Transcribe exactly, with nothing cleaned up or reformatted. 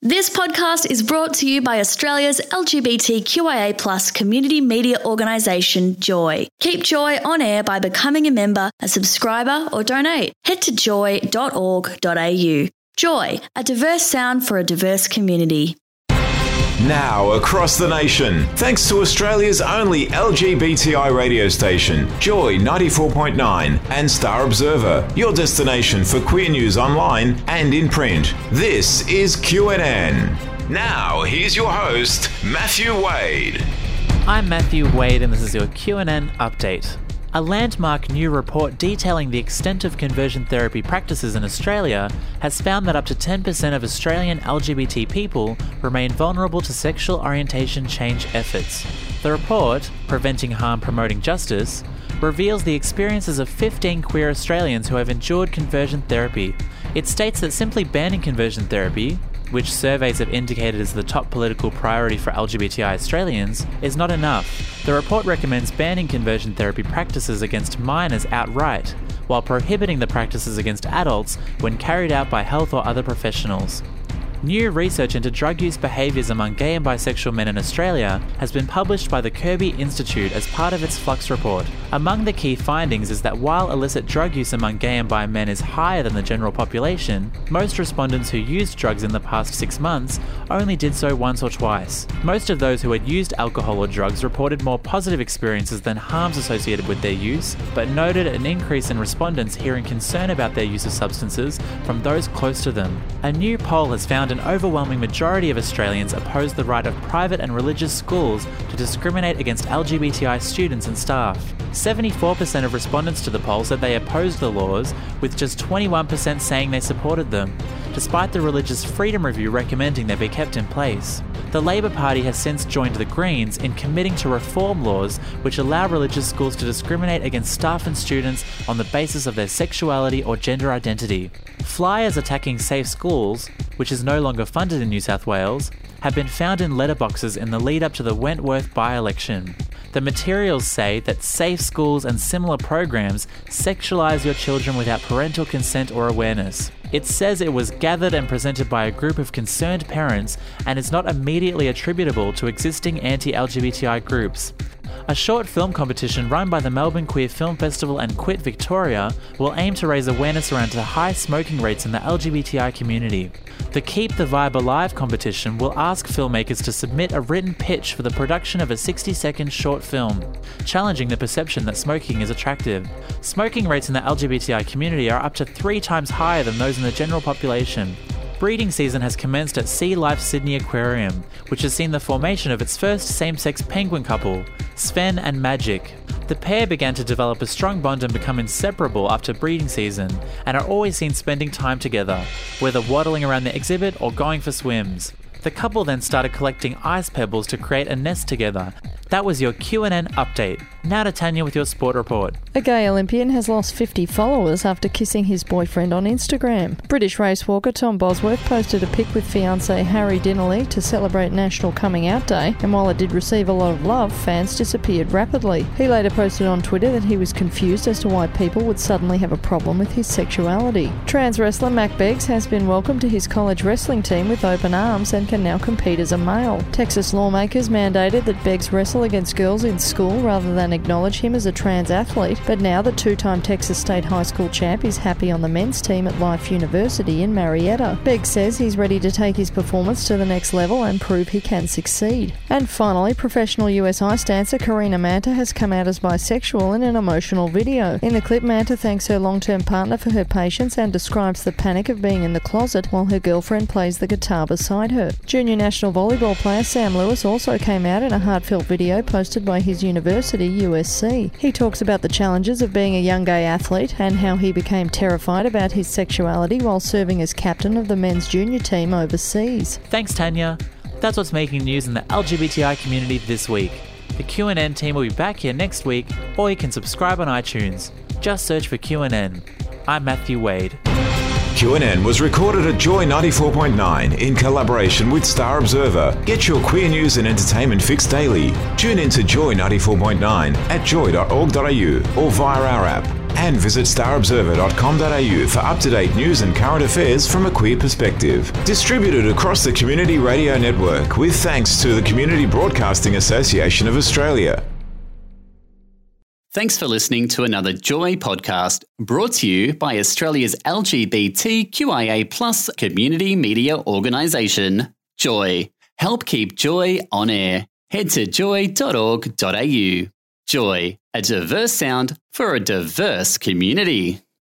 This podcast is brought to you by Australia's L G B T Q I A plus community media organisation, Joy. Keep Joy on air by becoming a member, a subscriber or donate. Head to joy dot org dot a u. Joy, a diverse sound for a diverse community. Now across the nation, thanks to Australia's only L G B T I radio station, Joy ninety-four point nine and Star Observer, your destination for queer news online and in print. This is Q N N. Now, here's your host, Matthew Wade. I'm Matthew Wade and this is your Q N N update. A landmark new report detailing the extent of conversion therapy practices in Australia has found that up to ten percent of Australian L G B T people remain vulnerable to sexual orientation change efforts. The report, Preventing Harm, Promoting Justice, reveals the experiences of fifteen queer Australians who have endured conversion therapy. It states that simply banning conversion therapy, which surveys have indicated as the top political priority for L G B T I Australians, is not enough. The report recommends banning conversion therapy practices against minors outright, while prohibiting the practices against adults when carried out by health or other professionals. New research into drug use behaviours among gay and bisexual men in Australia has been published by the Kirby Institute as part of its Flux report. Among the key findings is that while illicit drug use among gay and bi men is higher than the general population, most respondents who used drugs in the past six months only did so once or twice. Most of those who had used alcohol or drugs reported more positive experiences than harms associated with their use, but noted an increase in respondents hearing concern about their use of substances from those close to them. A new poll has found an overwhelming majority of Australians oppose the right of private and religious schools to discriminate against L G B T I students and staff. seventy-four percent of respondents to the poll said they opposed the laws, with just twenty-one percent saying they supported them, despite the Religious Freedom Review recommending they be kept in place. The Labor Party has since joined the Greens in committing to reform laws which allow religious schools to discriminate against staff and students on the basis of their sexuality or gender identity. Flyers attacking safe schools, which is no longer funded in New South Wales, have been found in letterboxes in the lead up to the Wentworth by-election. The materials say that safe schools and similar programs sexualise your children without parental consent or awareness. It says it was gathered and presented by a group of concerned parents and is not immediately attributable to existing anti-L G B T I groups. A short film competition run by the Melbourne Queer Film Festival and Quit Victoria will aim to raise awareness around the high smoking rates in the L G B T I community. The Keep the Vibe Alive competition will ask filmmakers to submit a written pitch for the production of a sixty second short film, challenging the perception that smoking is attractive. Smoking rates in the L G B T I community are up to three times higher than those in the general population. Breeding season has commenced at Sea Life Sydney Aquarium, which has seen the formation of its first same-sex penguin couple, Sven and Magic. The pair began to develop a strong bond and become inseparable after breeding season, and are always seen spending time together, whether waddling around the exhibit or going for swims. The couple then started collecting ice pebbles to create a nest together. That was your Q N N update. Now to Tanya with your sport report. A gay Olympian has lost fifty followers after kissing his boyfriend on Instagram. British racewalker Tom Bosworth posted a pic with fiancé Harry Dinnerly to celebrate National Coming Out Day, and while it did receive a lot of love, fans disappeared rapidly. He later posted on Twitter that he was confused as to why people would suddenly have a problem with his sexuality. Trans wrestler Mac Beggs has been welcomed to his college wrestling team with open arms and can now compete as a male. Texas lawmakers mandated that Beggs wrestle against girls in school rather than acknowledge him as a trans athlete, but now the two-time Texas State High School champ is happy on the men's team at Life University in Marietta. Beggs says he's ready to take his performance to the next level and prove he can succeed. And finally, professional U S ice dancer Karina Manta has come out as bisexual in an emotional video. In the clip, Manta thanks her long-term partner for her patience and describes the panic of being in the closet while her girlfriend plays the guitar beside her. Junior national volleyball player Sam Lewis also came out in a heartfelt video posted by his university, U S C. He talks about the challenges of being a young gay athlete and how he became terrified about his sexuality while serving as captain of the men's junior team overseas. Thanks, Tanya. That's what's making news in the L G B T I community this week. The Q N N team will be back here next week, or you can subscribe on iTunes. Just search for Q N N. I'm Matthew Wade. Q N N was recorded at Joy ninety-four point nine in collaboration with Star Observer. Get your queer news and entertainment fix daily. Tune in to Joy ninety-four point nine at joy dot org dot a u or via our app. And visit star observer dot com dot a u for up-to-date news and current affairs from a queer perspective. Distributed across the Community Radio Network with thanks to the Community Broadcasting Association of Australia. Thanks for listening to another Joy podcast brought to you by Australia's L G B T Q I A plus community media organisation, Joy. Help keep Joy on air. Head to joy dot org dot a u. Joy, a diverse sound for a diverse community.